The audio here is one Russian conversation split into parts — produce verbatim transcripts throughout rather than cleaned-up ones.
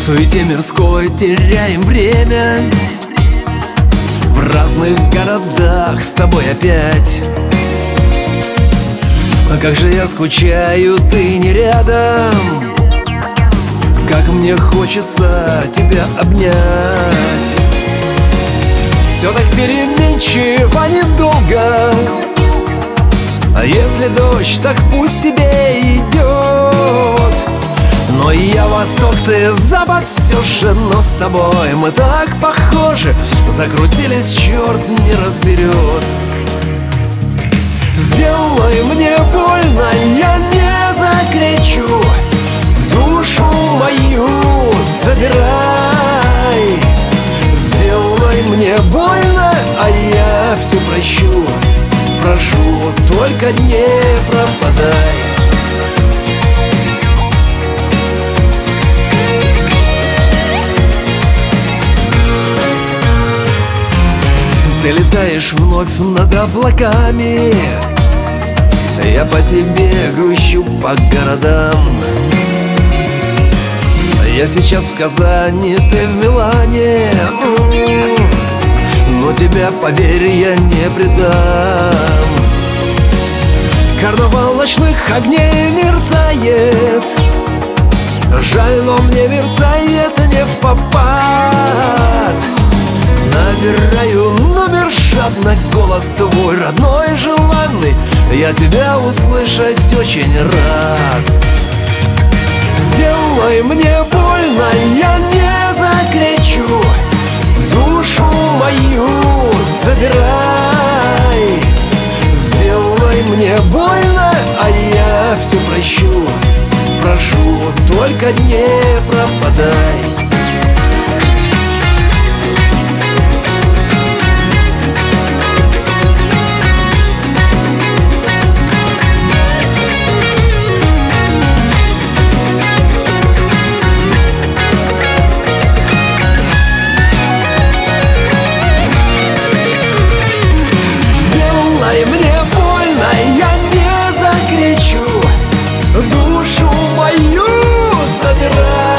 суете мирской теряем время, в разных городах с тобой опять. А как же я скучаю, ты не рядом, как мне хочется тебя обнять. Все так переменчиво, недолго, а если дождь, так пусть тебе идет. Но я восток, ты запад все же, но с тобой мы так похожи, закрутились, черт не разберет. Сделай мне больно, я не закричу, душу мою забирай. Сделай мне больно, а я все прощу, прошу, только не пропадай. Ты летаешь вновь над облаками, я по тебе грущу по городам. Я сейчас в Казани, ты в Милане, но тебя, поверь, я не предам. Карнавал ночных огней мерцает, жаль, но мне мерцает не впопад. Набираю номер жадно, голос твой родной, желанный, я тебя услышать очень рад. Сделай мне больно, я не закричу, душу мою забирай. Сделай мне больно, а я все прощу, прошу, только не пропадай. Душу мою забирай.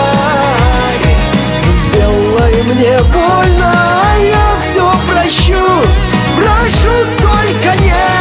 Сделай мне больно, а я все прощу, прошу, только не